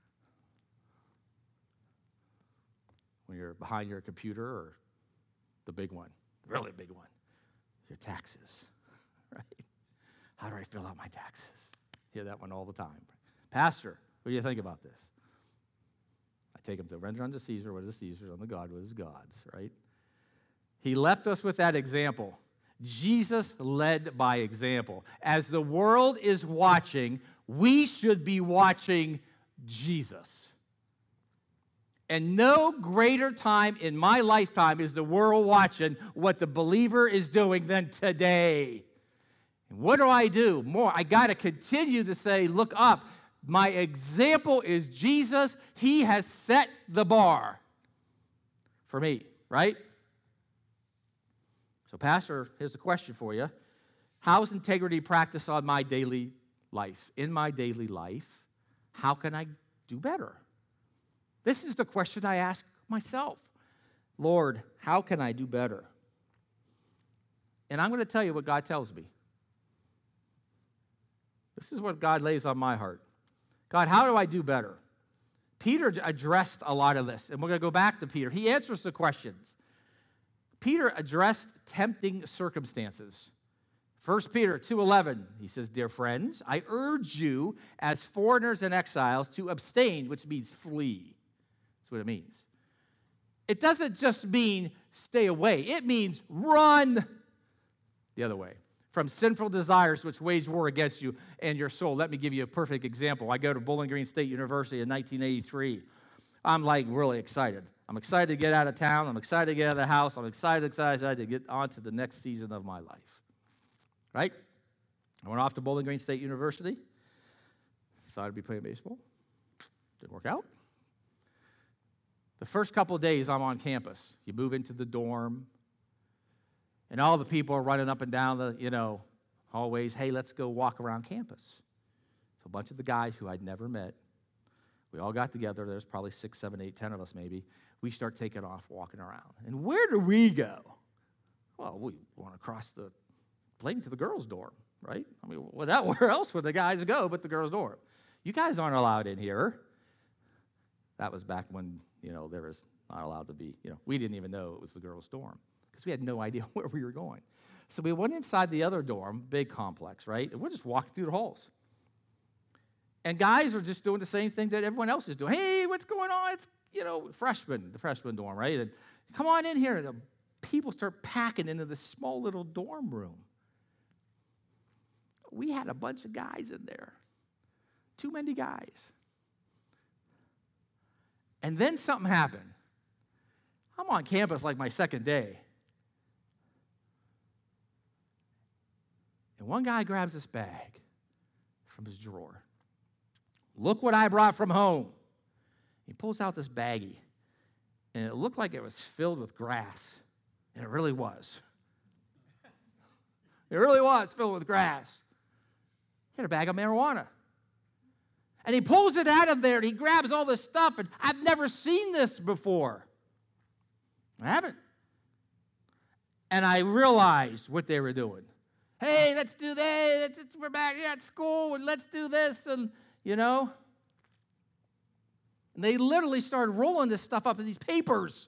When you're behind your computer or the big one, really big one, your taxes, right? How do I fill out my taxes? Hear that one all the time. Pastor, what do you think about this? I take them to render unto Caesar what is Caesar's, unto God what is God's, right? He left us with that example. Jesus led by example. As the world is watching, we should be watching Jesus. And no greater time in my lifetime is the world watching what the believer is doing than today. And what do I do? More, I got to continue to say, look up. My example is Jesus. He has set the bar for me, right? So, Pastor, here's a question for you. How is integrity practiced on my daily life? In my daily life, how can I do better? This is the question I ask myself. Lord, how can I do better? And I'm going to tell you what God tells me. This is what God lays on my heart. God, how do I do better? Peter addressed a lot of this, and we're going to go back to Peter. He answers the questions. Peter addressed tempting circumstances. First Peter two eleven, he says, Dear friends, I urge you as foreigners and exiles to abstain, which means flee. That's what it means. It doesn't just mean stay away. It means run the other way from sinful desires which wage war against you and your soul. Let me give you a perfect example. I go to Bowling Green State University in nineteen eighty-three. I'm like really excited. I'm excited to get out of town. I'm excited to get out of the house. I'm excited, excited to get on to the next season of my life. Right? I went off to Bowling Green State University. Thought I'd be playing baseball. Didn't work out. The first couple of days I'm on campus, you move into the dorm, and all the people are running up and down the, you know, hallways. Hey, let's go walk around campus. So a bunch of the guys who I'd never met, we all got together. There's probably six, seven, eight, ten of us maybe. We start taking off, walking around. And where do we go? Well, we want to cross the plane to the girls' dorm, right? I mean, where else would the guys go but the girls' dorm? You guys aren't allowed in here. That was back when, you know, there was not allowed to be, you know, we didn't even know it was the girls' dorm because we had no idea where we were going. So we went inside the other dorm, big complex, right? And we're just walking through the halls. And guys are just doing the same thing that everyone else is doing. Hey, what's going on? It's, you know, freshmen, the freshman dorm, right? And come on in here. And the people start packing into this small little dorm room. We had a bunch of guys in there. Too many guys. And then something happened. I'm on campus like my second day. And one guy grabs this bag from his drawer. Look what I brought from home. He pulls out this baggie, and it looked like it was filled with grass, and it really was. It really was filled with grass. He had a bag of marijuana. And he pulls it out of there, and he grabs all this stuff, and I've never seen this before. I haven't. And I realized what they were doing. Hey, let's do that. Let's, we're back here at school, and let's do this, and, you know. And they literally started rolling this stuff up in these papers.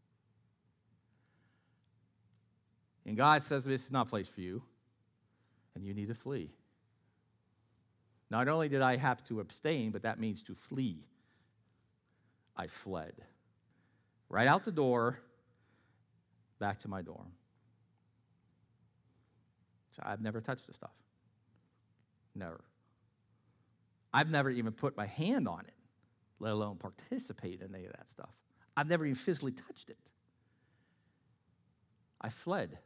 And God says, this is not a place for you, and you need to flee. Not only did I have to abstain, but that means to flee. I fled. Right out the door, back to my dorm. So I've never touched the stuff. Never. I've never even put my hand on it, let alone participate in any of that stuff. I've never even physically touched it. I fled.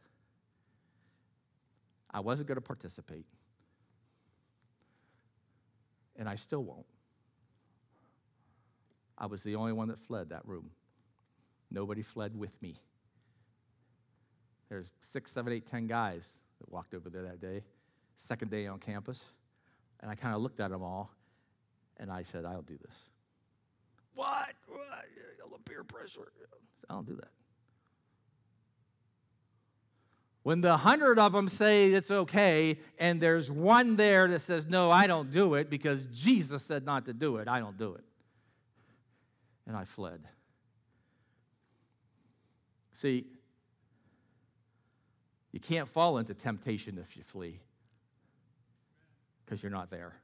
I wasn't going to participate. And I still won't. I was the only one that fled that room. Nobody fled with me. There's six, seven, eight, ten guys that walked over there that day, second day on campus, and I kind of looked at them all, and I said, I'll do this. What? What? A little peer pressure. I don't do that. When the hundred of them say it's okay, and there's one there that says, no, I don't do it because Jesus said not to do it, I don't do it. And I fled. See, you can't fall into temptation if you flee because you're not there.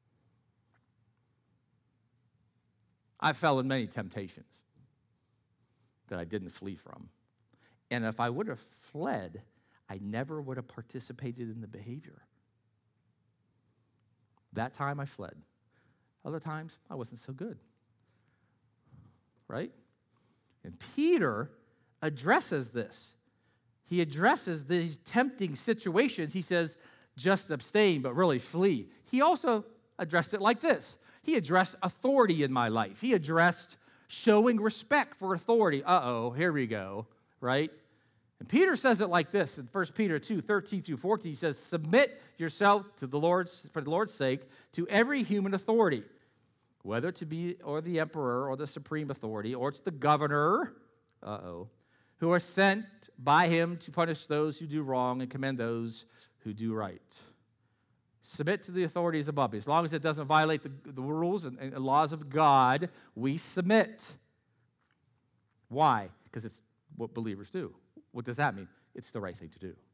I fell in many temptations that I didn't flee from. And if I would have fled, I never would have participated in the behavior. That time I fled. Other times, I wasn't so good. Right? And Peter addresses this. He addresses these tempting situations. He says, just abstain, but really flee. He also addressed it like this. He addressed authority in my life. He addressed showing respect for authority. Uh-oh, here we go, right? And Peter says it like this in First Peter two, thirteen through fourteen. He says, submit yourself to the Lord's, for the Lord's sake, to every human authority, whether to be or the emperor or the supreme authority, or it's the governor, uh-oh, who are sent by him to punish those who do wrong and commend those who do right. Submit to the authorities above me. As long as it doesn't violate the, the rules and, and laws of God, we submit. Why? Because it's what believers do. What does that mean? It's the right thing to do.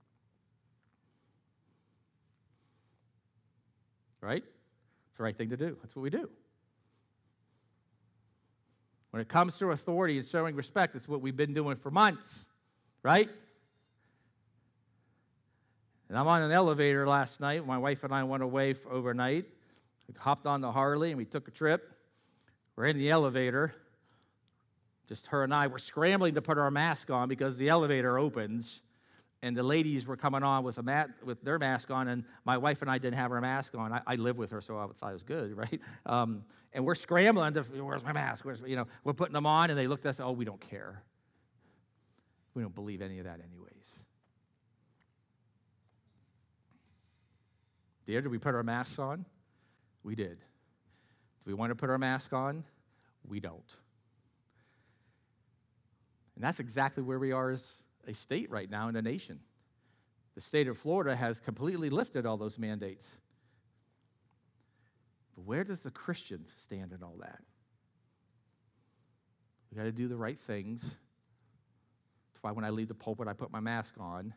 Right? It's the right thing to do. That's what we do. When it comes to authority and showing respect, it's what we've been doing for months, right? And I'm on an elevator last night. My wife and I went away for overnight. We hopped on the Harley and we took a trip. We're in the elevator. Just her and I were scrambling to put our mask on because the elevator opens, and the ladies were coming on with a mat, with their mask on, and my wife and I didn't have our mask on. I, I live with her, so I thought it was good, right? Um, and we're scrambling to, where's my mask? Where's, you know, we're putting them on, and they looked at us, oh, we don't care. We don't believe any of that anyways. Did we put our masks on? We did. Do we want to put our mask on? We don't. And that's exactly where we are as a state right now in the nation. The state of Florida has completely lifted all those mandates. But where does the Christian stand in all that? We got to do the right things. That's why when I leave the pulpit, I put my mask on.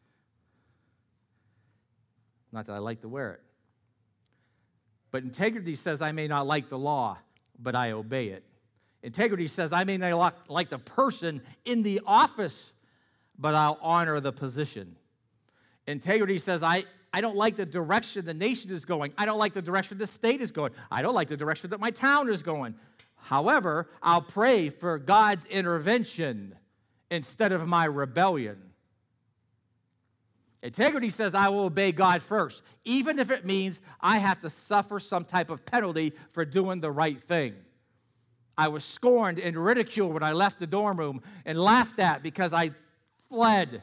Not that I like to wear it. But integrity says I may not like the law, but I obey it. Integrity says I may not like the person in the office, but I'll honor the position. Integrity says I, I don't like the direction the nation is going. I don't like the direction the state is going. I don't like the direction that my town is going. However, I'll pray for God's intervention instead of my rebellion. Integrity says I will obey God first, even if it means I have to suffer some type of penalty for doing the right thing. I was scorned and ridiculed when I left the dorm room and laughed at because I fled.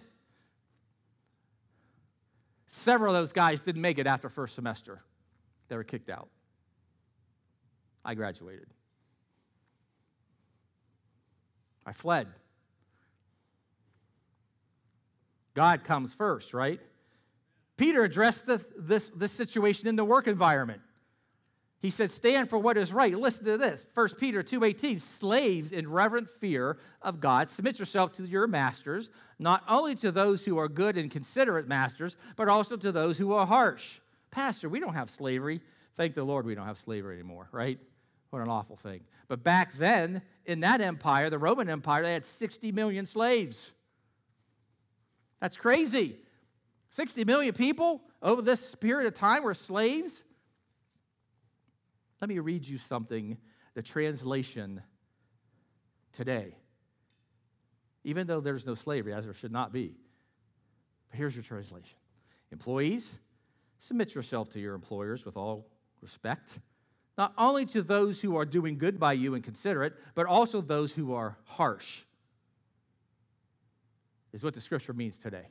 Several of those guys didn't make it after first semester. They were kicked out. I graduated. I fled. God comes first, right? Peter addressed the, this, this situation in the work environment. He said, stand for what is right. Listen to this, First Peter two eighteen, slaves in reverent fear of God, submit yourself to your masters, not only to those who are good and considerate masters, but also to those who are harsh. Pastor, we don't have slavery. Thank the Lord we don't have slavery anymore, right? What an awful thing. But back then, in that empire, the Roman Empire, they had sixty million slaves. That's crazy. sixty million people over this period of time were slaves. Let me read you something, the translation today. Even though there's no slavery, as there should not be. But here's your translation. Employees, submit yourself to your employers with all respect, not only to those who are doing good by you and considerate, but also those who are harsh, is what the scripture means today.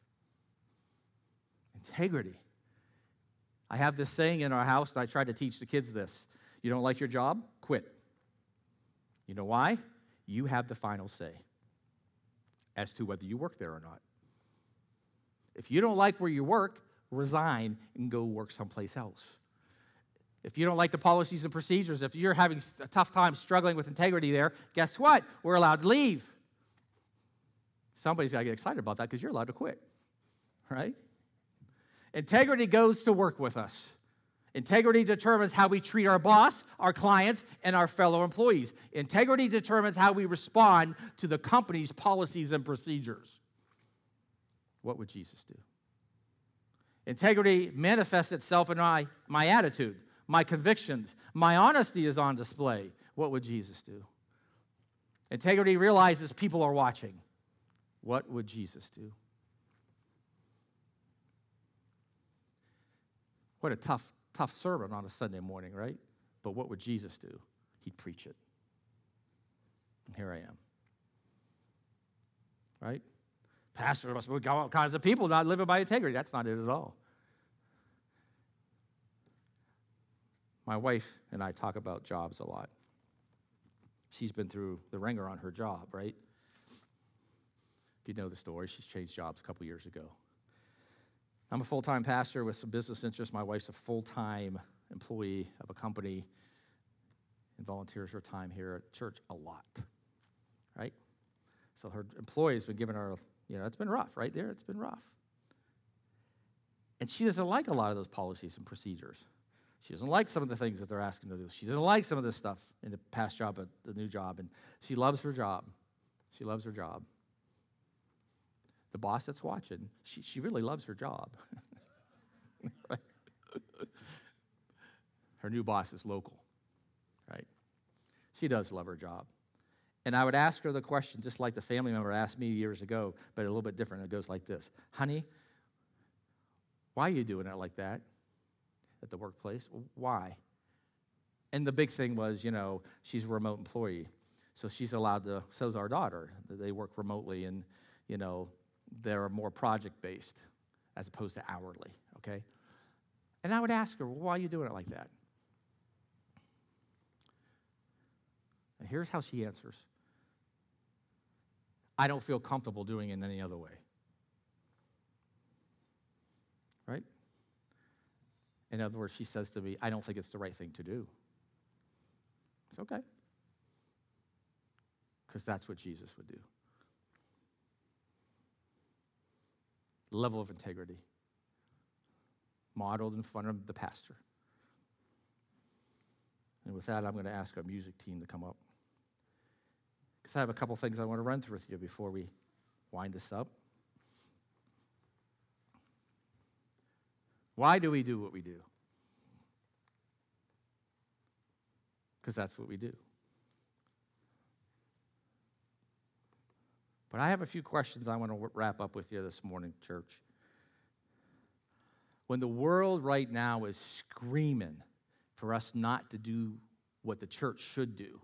Integrity. I have this saying in our house, and I try to teach the kids this. You don't like your job? Quit. You know why? You have the final say as to whether you work there or not. If you don't like where you work, resign and go work someplace else. If you don't like the policies and procedures, if you're having a tough time struggling with integrity there, guess what? We're allowed to leave. Somebody's got to get excited about that because you're allowed to quit, right? Integrity goes to work with us. Integrity determines how we treat our boss, our clients, and our fellow employees. Integrity determines how we respond to the company's policies and procedures. What would Jesus do? Integrity manifests itself in my, my attitude, my convictions. My honesty is on display. What would Jesus do? Integrity realizes people are watching. What would Jesus do? What a tough, tough sermon on a Sunday morning, right? But what would Jesus do? He'd preach it. And here I am. Right? Pastor, there must be all kinds of people not living by integrity. That's not it at all. My wife and I talk about jobs a lot. She's been through the ringer on her job, right? If you know the story, she's changed jobs a couple years ago. I'm a full-time pastor with some business interests. My wife's a full-time employee of a company and volunteers her time here at church a lot, right? So her employees been giving her, you know, it's been rough, right there. It's been rough. And she doesn't like a lot of those policies and procedures. She doesn't like some of the things that they're asking to do. She doesn't like some of this stuff in the past job, but the new job. And she loves her job. She loves her job. The boss that's watching, she, she really loves her job. Right? Her new boss is local, right? She does love her job. And I would ask her the question, just like the family member asked me years ago, but a little bit different. It goes like this. Honey, why are you doing it like that at the workplace? Why? And the big thing was, you know, she's a remote employee. So she's allowed to, so's our daughter. They work remotely and, you know, they're more project-based as opposed to hourly, okay? And I would ask her, well, why are you doing it like that? And here's how she answers. I don't feel comfortable doing it in any other way. Right? In other words, she says to me, I don't think it's the right thing to do. It's okay. Because that's what Jesus would do. Level of integrity modeled in front of the pastor. And with that, I'm going to ask our music team to come up. Because I have a couple things I want to run through with you before we wind this up. Why do we do what we do? Because that's what we do. But I have a few questions I want to wrap up with you this morning, church. When the world right now is screaming for us not to do what the church should do,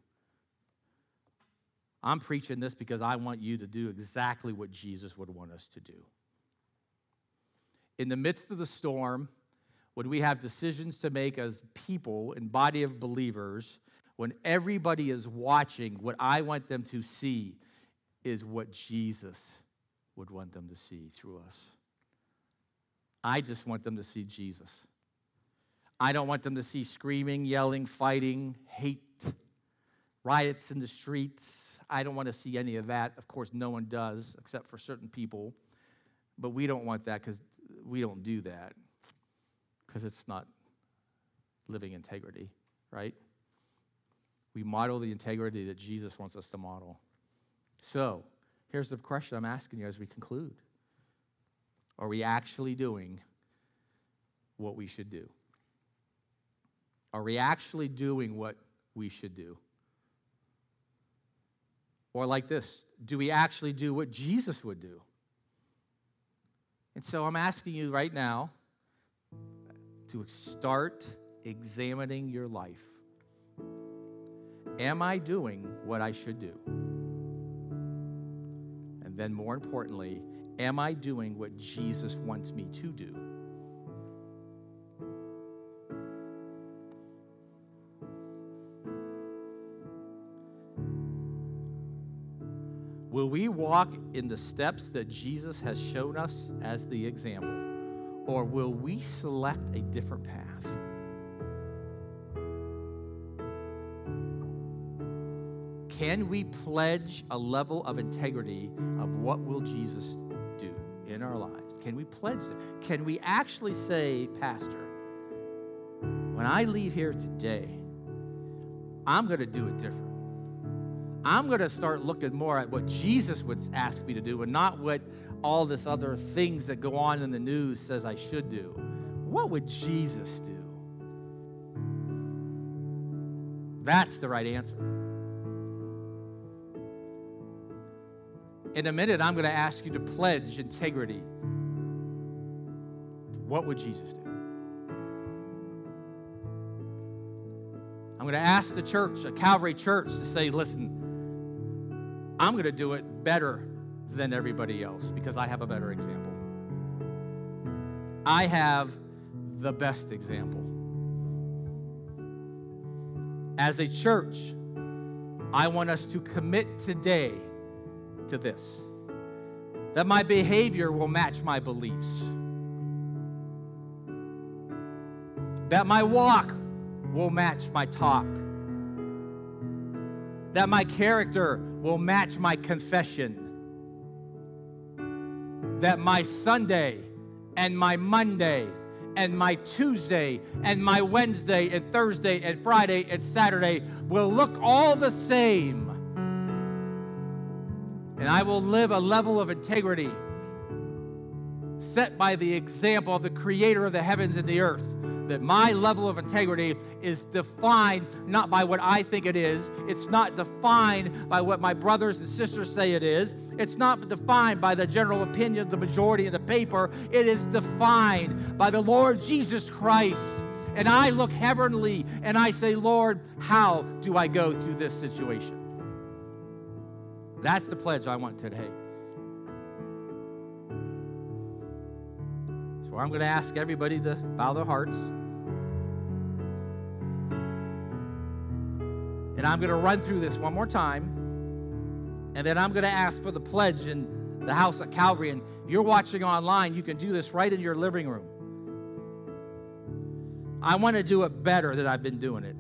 I'm preaching this because I want you to do exactly what Jesus would want us to do. In the midst of the storm, when we have decisions to make as people and body of believers, when everybody is watching, what I want them to see is what Jesus would want them to see through us. I just want them to see Jesus. I don't want them to see screaming, yelling, fighting, hate, riots in the streets. I don't want to see any of that. Of course, no one does except for certain people. But we don't want that because we don't do that because it's not living integrity, right? We model the integrity that Jesus wants us to model. So, here's the question I'm asking you as we conclude. Are we actually doing what we should do? Are we actually doing what we should do? Or like this, do we actually do what Jesus would do? And so I'm asking you right now to start examining your life. Am I doing what I should do? And then more importantly, am I doing what Jesus wants me to do? Will we walk in the steps that Jesus has shown us as the example? Or will we select a different path? Can we pledge a level of integrity of what will Jesus do in our lives? Can we pledge that? Can we actually say, Pastor, when I leave here today, I'm going to do it different. I'm going to start looking more at what Jesus would ask me to do and not what all this other things that go on in the news says I should do. What would Jesus do? That's the right answer. In a minute, I'm going to ask you to pledge integrity. What would Jesus do? I'm going to ask the church, a Calvary church, to say, listen, I'm going to do it better than everybody else because I have a better example. I have the best example. As a church, I want us to commit today to this, that my behavior will match my beliefs, that my walk will match my talk, that my character will match my confession, that my Sunday and my Monday and my Tuesday and my Wednesday and Thursday and Friday and Saturday will look all the same. And I will live a level of integrity set by the example of the Creator of the heavens and the earth. That my level of integrity is defined not by what I think it is. It's not defined by what my brothers and sisters say it is. It's not defined by the general opinion of the majority in the paper. It is defined by the Lord Jesus Christ. And I look heavenly and I say, Lord, how do I go through this situation? That's the pledge I want today. So I'm going to ask everybody to bow their hearts. And I'm going to run through this one more time. And then I'm going to ask for the pledge in the house at Calvary. And you're watching online, you can do this right in your living room. I want to do it better than I've been doing it.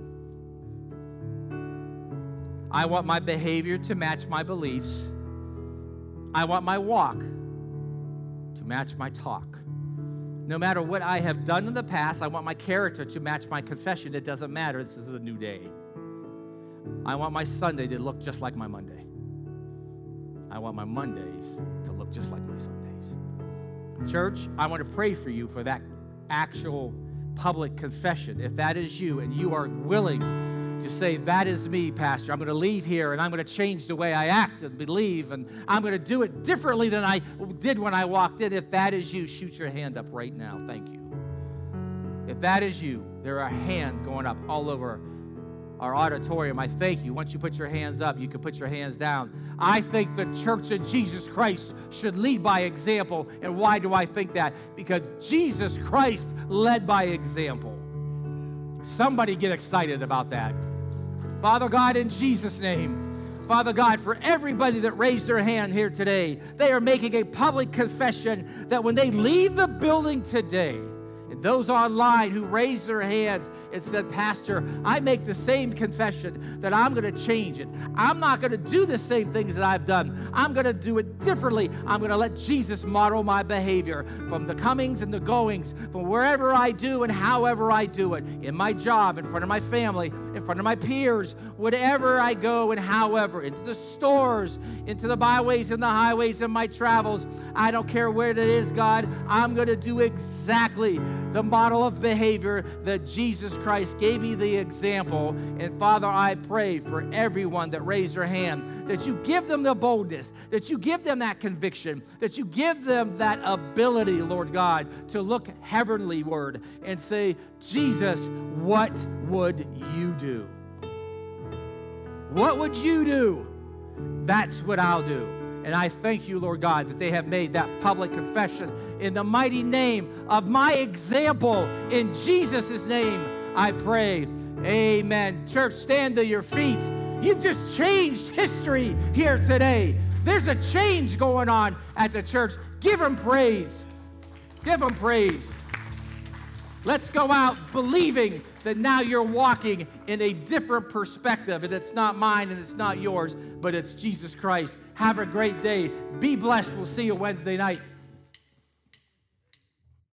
I want my behavior to match my beliefs. I want my walk to match my talk. No matter what I have done in the past, I want my character to match my confession. It doesn't matter. This is a new day. I want my Sunday to look just like my Monday. I want my Mondays to look just like my Sundays. Church, I want to pray for you for that actual public confession. If that is you and you are willing to say, that is me, Pastor. I'm going to leave here and I'm going to change the way I act and believe, and I'm going to do it differently than I did when I walked in. If that is you, shoot your hand up right now. Thank you. If that is you, there are hands going up all over our auditorium. I thank you. Once you put your hands up, you can put your hands down. I think the Church of Jesus Christ should lead by example. And why do I think that? Because Jesus Christ led by example. Somebody get excited about that. Father God, in Jesus' name, Father God, for everybody that raised their hand here today, they are making a public confession that when they leave the building today, and those online who raised their hands and said, Pastor, I make the same confession that I'm going to change it. I'm not going to do the same things that I've done. I'm going to do it differently. I'm going to let Jesus model my behavior from the comings and the goings, from wherever I do and however I do it, in my job, in front of my family, in front of my peers, wherever I go and however, into the stores, into the byways and the highways of my travels. I don't care where it is, God. I'm going to do exactly the model of behavior that Jesus Christ gave me the example. And Father, I pray for everyone that raised their hand, that you give them the boldness, that you give them that conviction, that you give them that ability, Lord God, to look heavenlyward and say, Jesus, what would you do? What would you do? That's what I'll do. And I thank you, Lord God, that they have made that public confession in the mighty name of my example. In Jesus' name, I pray. Amen. Church, stand to your feet. You've just changed history here today. There's a change going on at the church. Give him praise. Give him praise. Let's go out believing that now you're walking in a different perspective, and it's not mine and it's not yours, but it's Jesus Christ. Have a great day. Be blessed. We'll see you Wednesday night.